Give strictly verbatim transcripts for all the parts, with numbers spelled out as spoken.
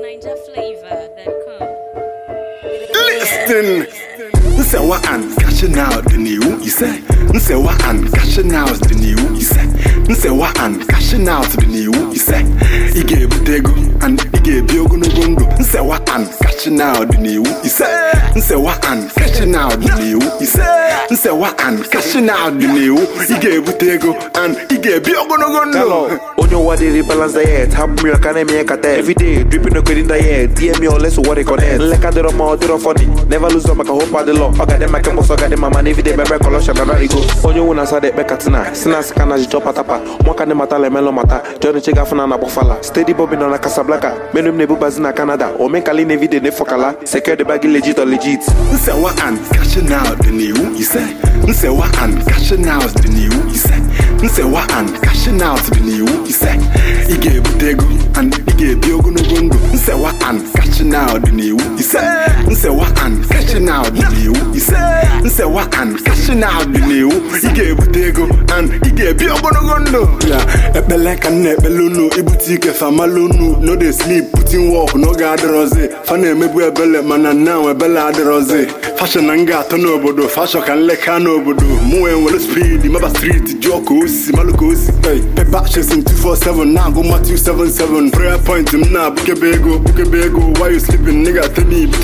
Niger flavor that come. Listen, Nsewa and cashing out the new, you say. Nsewa and cashing out the new, you say. Nsewa and cashing out the new, you say. He gave Tego and he gave Biogo no Gungo. Nsewa and cashing out the new, you say. Nsewa and cashing out the new, you say. Nsewa and cashing out the new, he gave Tego and he gave Biogo no Gungo. Onyo what they rebalance the head, have me a can make a every day, dripping a good in the head, D M me or less what they connect. Like I did on my funny, never lose up, I can hope I the law. I got them, I can also get them, man, every day, baby, collection, and I go. Onyo when I saw that back at tonight, Sinas can I drop at tapa, Moka de Matala Melo Mata, Johnny Chegafana Bofala, steady bobbing on a Casablanca, Menum Nebubazina Canada, or make a lean every day, Nefocala, secure the baggy legit or legit. Nsewa and cashing out the new, you say. Nsewa and cashing out the new, you say. Nsewa and cashing out the new, you say. He gave Tego and he gave Biogo no Gungo. Nsewa and cashing out the new, you say. Nsewa and cashing out the new, you say. Nsewa and cashing out the new, he gave Tego and he gave Biogo no Gungo. Yeah, Ebele can Ebelunu, Ibutike Famalunu, no they sleep, putting walk, no guard rose. Fane mebu ebele man now ebele ad rose. Fashion anga to no bodo, fashion can let no bodo. Moe well speed, Maba Street, Joko, Simaluko, hey, Peppa chasing two four seven, now go Matthew seven seven. Prayer point him now, Bukebego, Bukebego, why you sleeping, nigga? Tell me,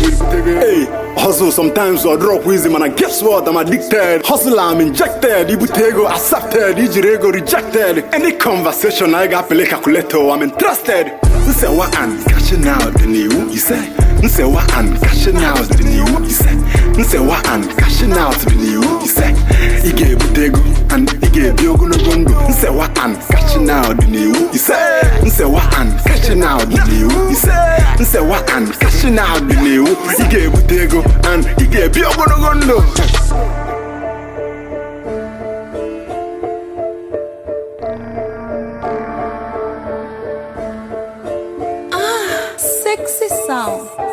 hey, hustle sometimes I drop wisdom and I guess what? I'm addicted. Hustle, I'm injected. Ibutego accepted, Ijirego rejected. Any conversation I got play calculator, I'm interested. Nsewa and cashing out the new, you say. Nsewa and cashing out the new, you say. Nsewa and cashing out the new, you say. He gave Tego and he gave Biogo no Gungo. Nsewa and cashing out the new, you say. Nsewa and cashing out the new, you say. Nsewa and cashing out the new, he gave Tego and he gave Biogo no Gungo. Sexy sound.